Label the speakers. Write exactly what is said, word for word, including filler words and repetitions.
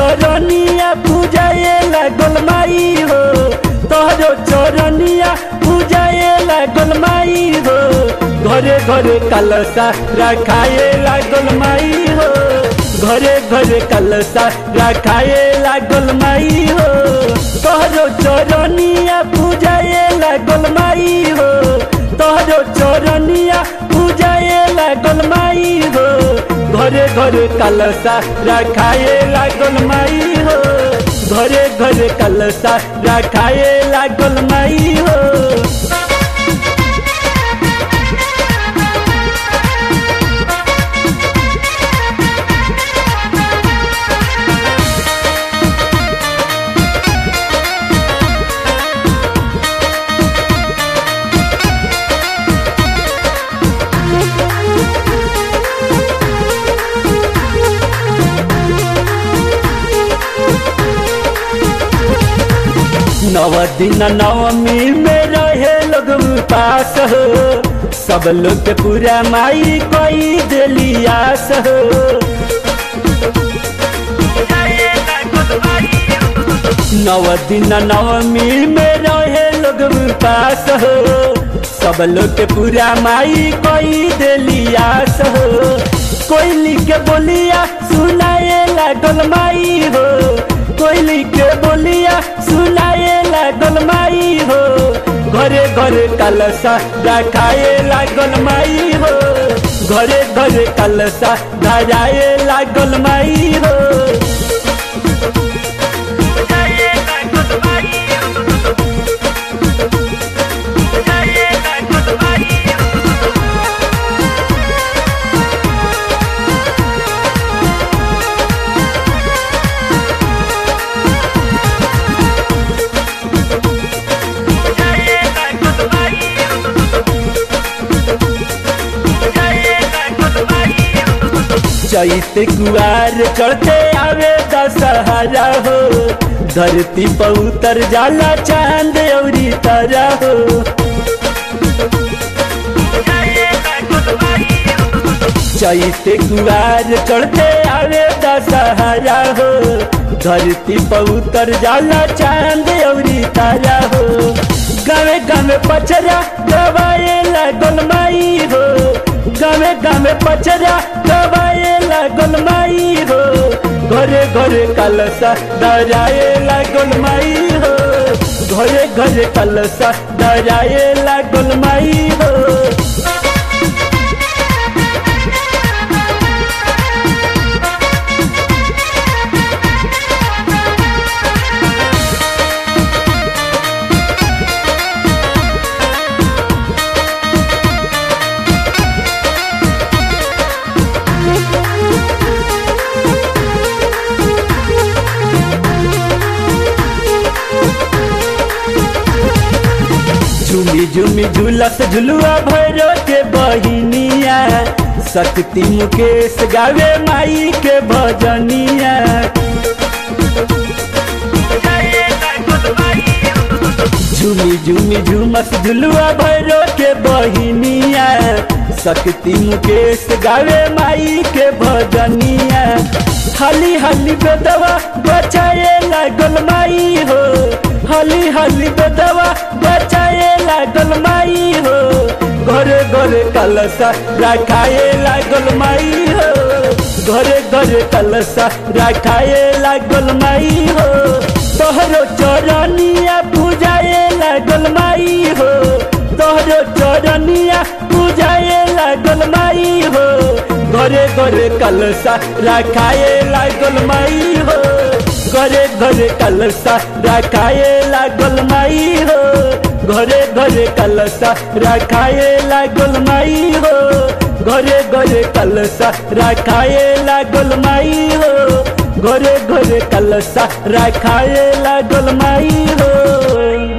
Speaker 1: चरनिया पूजाए लागल माई हो, तोहरो चरनिया पूजाए लागल माई हो। घरे घरे कलशा रखाए लागल माई हो, घरे घरे कलशा रखाए लागल माई हो। तोहरो चरनिया पूजाए लागल माई हो, तोहरो चरनिया पूजाए लागल माई हो। घरे घरे कलशा रखाए लागल माई हो, घरे घरे कलशा रखाए लागल माई हो। नव दिन नवमी में रहे लोग उपास हो, सब लोग के पूरा माई कोई दिली आस हो। नव दिन नवमी में रहे लोग उपास हो, सब लोग के पूरा माई कोई दिली आस हो। कोयली के बोलिया सुनाए लागल माई हो, कोयली के बोलिया सुनाए लागल माई हो। घरे घरे कलशा रखाए लागल माई हो, घरे घरे कलशा धराए लागल माई हो। चैत कुआर चढ़ते आवे दशहरा हो, धरती पर उतर जाला चांद औरी तारा हो। चैत कुआर चढ़ते आवे दशहरा हो, धरती पर उतर जाला चांद औरी तारा हो। गावे गावे पचरा गवाए लागल माई हो, गावे गावे पचरा गवाए लागल माई हो। घरे घरे कलशा धराए लागल माई हो, घरे घरे कलशा धराए लागल माई हो। झूमी झूमी झूलस झुलुआ भैरो के बहिनिया, शक्ति मुकेश गावे माई के भजनिया। झूमी झूमी झूमस झुलुआ भैरो के बहिनिया, शक्ति मुकेश गावे माई के भजनिया। हाली हाली बेदवा बचाए लागल माई हो, हाली हाली बेदवा बचाए लागल माई हो। घरे घरे कलशा रखाए लागल माई हो, घरे घरे कलशा रखाए लागल माई हो। तोहरो चरनिया पूजाए लागल माई हो, तोहरो चरनिया पूजाए लागल माई हो। घरे घरे कलशा रखाए लागल माई हो, घरे घरे कलशा रखाए लागल माई हो, घरे घरे कलशा रखाए लागल माई हो, घरे घरे कलशा रखाए लागल माई हो, घरे घरे कलशा रखाए लागल माई हो।